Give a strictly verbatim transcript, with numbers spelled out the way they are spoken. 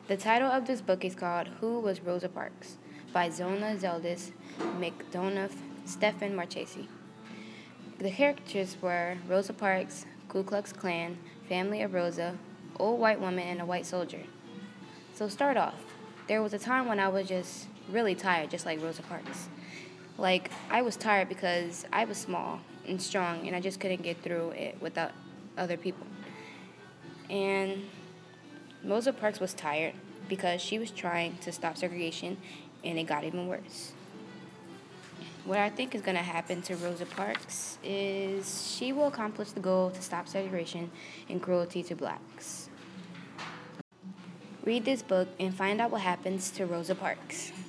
The title of this book is called Who Was Rosa Parks by Zona Zeldis McDonough, Stephen Marchese. The characters were Rosa Parks, Ku Klux Klan, Family of Rosa, Old White Woman, and a White Soldier. So start off. There was a time when I was just really tired, just like Rosa Parks. Like, I was tired because I was small and strong, and I just couldn't get through it without other people. And Rosa Parks was tired because she was trying to stop segregation, and it got even worse. What I think is going to happen to Rosa Parks is she will accomplish the goal to stop segregation and cruelty to blacks. Read this book and find out what happens to Rosa Parks.